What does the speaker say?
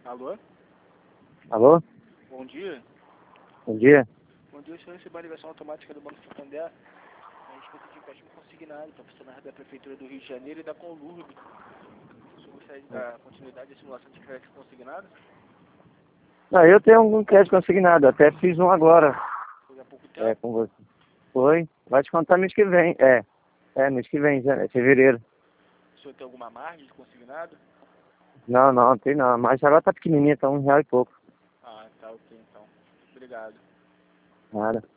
Alô? Alô? Bom dia. Bom dia. Bom dia, o senhor recebeu a ligação automática do Banco Santander a respeito de empréstimo consignado para funcionário da Prefeitura do Rio de Janeiro e da Conlurb. O senhor gostaria de dar continuidade à simulação de crédito consignado? Não, eu tenho algum crédito consignado, até fiz um agora. Foi há pouco tempo? Com você. Foi? Vai te contar mês que vem. Mês que vem, já, é fevereiro. O senhor tem alguma margem de consignado? Não tem não. Mas agora tá pequenininha, tá R$1 e pouco. Ah, tá ok então. Obrigado. Nada.